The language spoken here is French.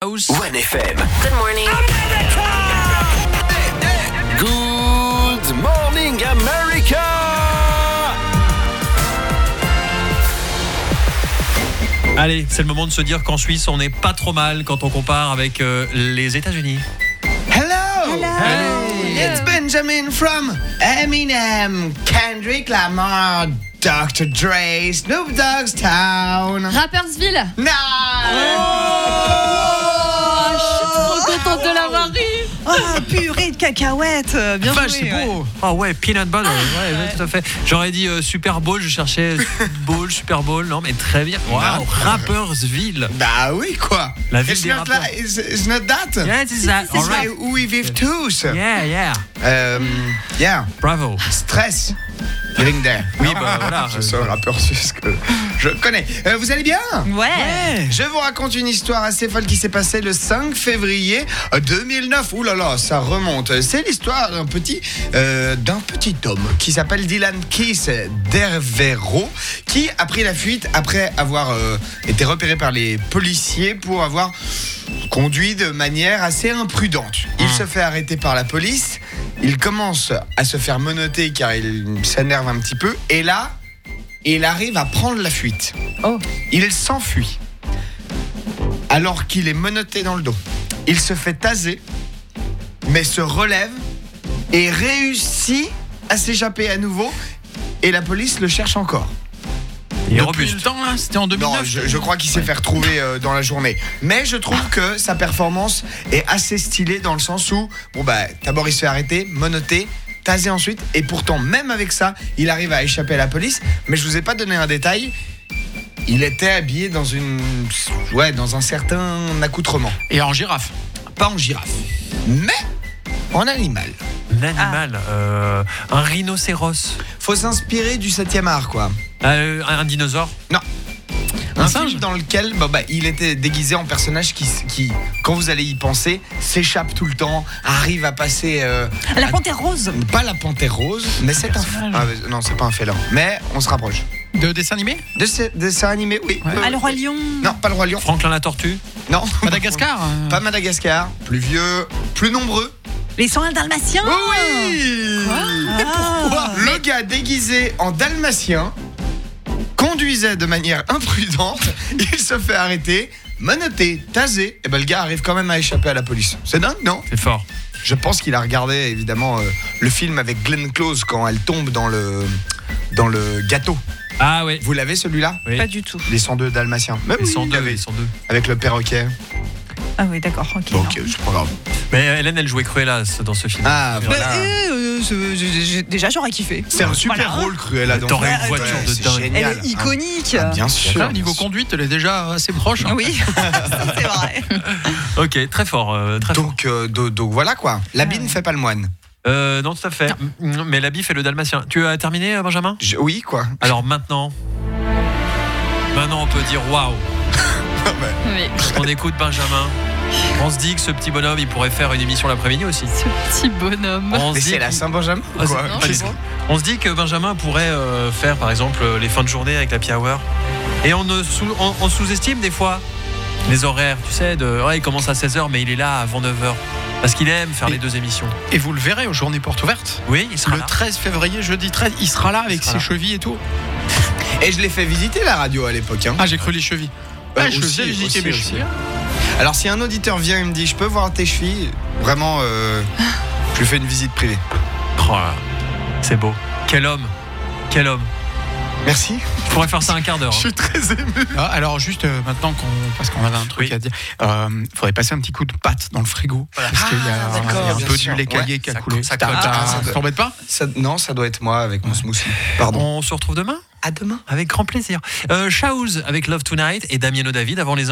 House. 1FM. Good morning. Good morning, America! Allez, c'est le moment de se dire qu'en Suisse, on n'est pas trop mal quand on compare avec les États-Unis. Hello! Hey. It's Benjamin from Eminem, Kendrick Lamar, Dr. Dre, Snoop Dogg's Town. Rappersville. Nice! Je suis trop contente de l'avoir eu. Oh, purée de cacahuètes, bien Vache, joué. c'est beau. Ah ouais, peanut butter. Ouais, tout à fait. J'aurais dit Super Bowl, je cherchais Bowl, Super Bowl. Non, mais très bien. Wow, Rappersville. Bah oui, quoi. La ville It's des not rappeurs. it's not that. Yeah, it's that. It's All right. like où ils vivent tous. Yeah. Yeah. Bravo. Stress. Living there. Oui, bah voilà. Je suis un rappeur suisse que je connais. Vous allez bien? Ouais. Je vous raconte une histoire assez folle qui s'est passée le 5 février 2009. Ouh là là, ça remonte. C'est l'histoire d'un petit homme qui s'appelle Dylan Keith Dervero, qui a pris la fuite après avoir été repéré par les policiers pour avoir conduit de manière assez imprudente. Il se fait arrêter par la police. Il commence à se faire menotter car il s'énerve un petit peu. Et là, il arrive à prendre la fuite. Oh. Il s'enfuit. Alors qu'il est menotté dans le dos. Il se fait taser, mais se relève et réussit à s'échapper à nouveau. Et la police le cherche encore. Il est Depuis robuste. le temps là, c'était en 2009. Non, je crois qu'il s'est fait retrouver dans la journée. Mais je trouve que sa performance est assez stylée dans le sens où, d'abord il se fait arrêter, menotté, tasé ensuite, et pourtant même avec ça, il arrive à échapper à la police. Mais je vous ai pas donné un détail. Il était habillé dans un certain accoutrement, Et en girafe. pas en girafe, mais en animal. Un animal. Un rhinocéros. Faut s'inspirer du 7e art, quoi. Un dinosaure. Un singe film dans lequel il était déguisé en personnage qui, quand vous allez y penser, s'échappe tout le temps, arrive à passer... La panthère rose. Pas la panthère rose, mais c'est un... non, c'est pas un félin, mais on se rapproche. De dessin animé. De dessin animé, oui. Ouais. Ah, le roi lion. Non, pas le roi lion. Franklin la tortue. Non. Madagascar. Pas Madagascar. Plus vieux, plus nombreux. Les 101 dalmatiens. Oui. Ah. Le gars déguisé en dalmatien conduisait de manière imprudente. Il se fait arrêter, menotté, tasé. Et le gars arrive quand même à échapper à la police. C'est dingue, non? C'est fort. Je pense qu'il a regardé évidemment le film avec Glenn Close quand elle tombe dans le gâteau. Ah ouais. Vous l'avez celui-là? Oui. Pas du tout. Les 102 dalmatiens. Même Les 102, avait, les 102. avec le perroquet. Ah oui, d'accord. Ok. Bon, ok, c'est pas grave. Mais Hélène, elle jouait Cruella dans ce film. Ah, voilà. Déjà, j'aurais kiffé. C'est un super Voilà. rôle, Cruella. dans T'aurais le une film. voiture de c'est dingue. génial. Elle est iconique. Ah, bien sûr. Là, niveau conduite, elle est déjà assez proche. hein. Oui, ça, c'est vrai. Ok, très fort. Très fort. Donc voilà quoi. L'habit ne fait pas le moine. Non, tout à fait. Mais l'habit fait le dalmatien. Tu as terminé, Benjamin? Oui quoi. Alors maintenant, on peut dire waouh. Oui. On écoute Benjamin. On se dit que ce petit bonhomme, il pourrait faire une émission l'après-midi aussi. Ce petit bonhomme. On Mais se dit c'est la qu'il- Saint-Benjamin Ah, quoi. Non, Allez, c'est bon. on se dit que Benjamin pourrait faire par exemple les fins de journée avec la Happy Hour. Et on sous-estime des fois les horaires, tu sais, il commence à 16h mais il est là avant 9h. Parce qu'il aime faire Et- les deux émissions. Et vous le verrez aux journées portes ouvertes. Oui, il sera Le là. 13 février, jeudi 13, il sera là avec Il sera ses là. chevilles et tout. Et je l'ai fait visiter la radio à l'époque. Hein. Ah, j'ai cru les chevilles. Ouais, Je aussi, faisais visiter aussi, mes aussi. chevilles. Alors si un auditeur vient et me dit je peux voir tes chevilles, vraiment je lui fais une visite privée. Oh là, c'est beau. Quel homme. Quel homme. Merci. Je pourrais faire ça un quart d'heure. Je hein. suis très ému. Ah, alors juste maintenant parce qu'on avait un truc Oui. à dire, faudrait passer un petit coup de pâte dans le frigo parce qu'il y a d'accord, un bien peu sûr. du lait caillé Ouais, qui a ça coulé. coule, ça Ça colle. t'embête pas? Non, ça doit être moi avec mon smoothie. Pardon. On se retrouve demain À demain. avec grand plaisir. Chaouz avec Love Tonight et Damiano David avant les